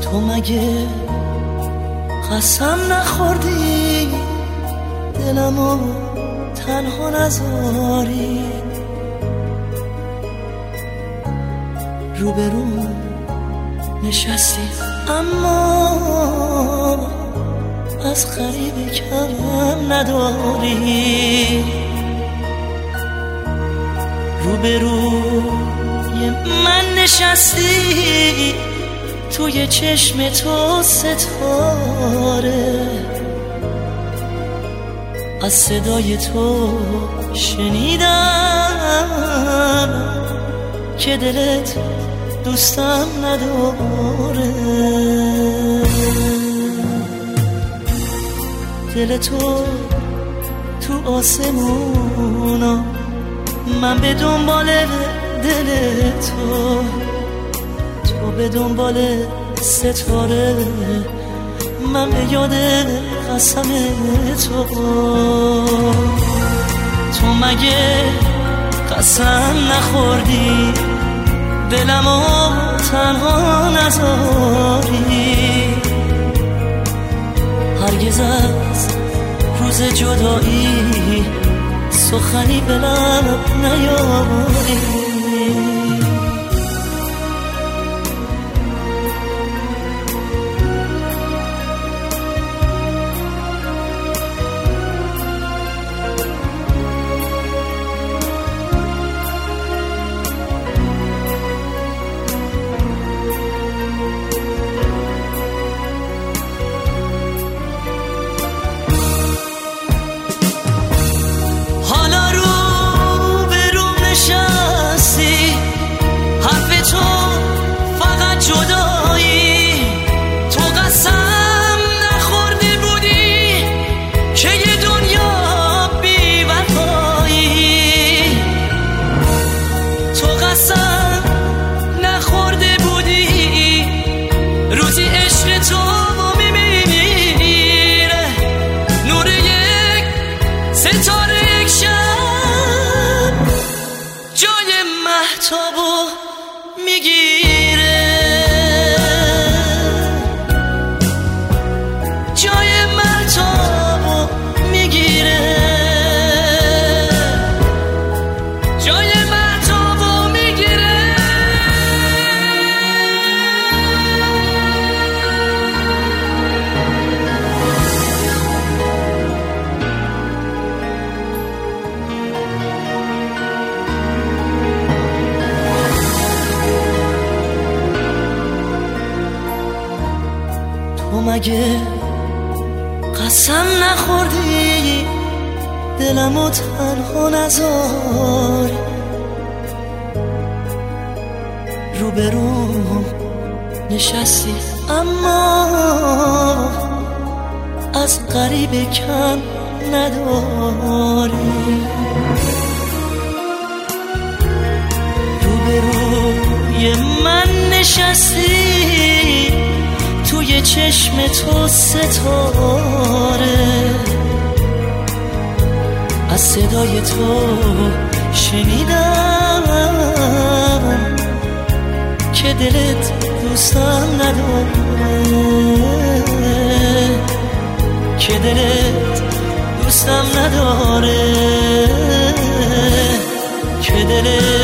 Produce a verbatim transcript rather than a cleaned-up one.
تو مگه قسم نخوردی دلمو تنها نذاری؟ روبرو نشستی اما از غریب کم نداری. روبروی من نشستی توی چشم تو ستاره، از صدای تو شنیدم که دلت دوستم نداره. دل تو تو آسمونا، من به دنبال دل تو، تو به دنبال ستاره، من به یاد قسم تو. تو مگه قسم نخوردی دلمو تنها نذاری؟ هرگز از روز جدایی سخنی به لب نیاری. مهتابو میگیره، جای مهتابو میگیره، جای مهتابو میگیره. تو مگه قسم نخوردی دلمو تنها نذاری؟ روبروم نشستی اما از غریب کم نداری. روبروی من نشستی توی چشم تو ستاره، از صدای تو شنیدم که دلت دوستم نداره، که دلت دوستم نداره، که دلت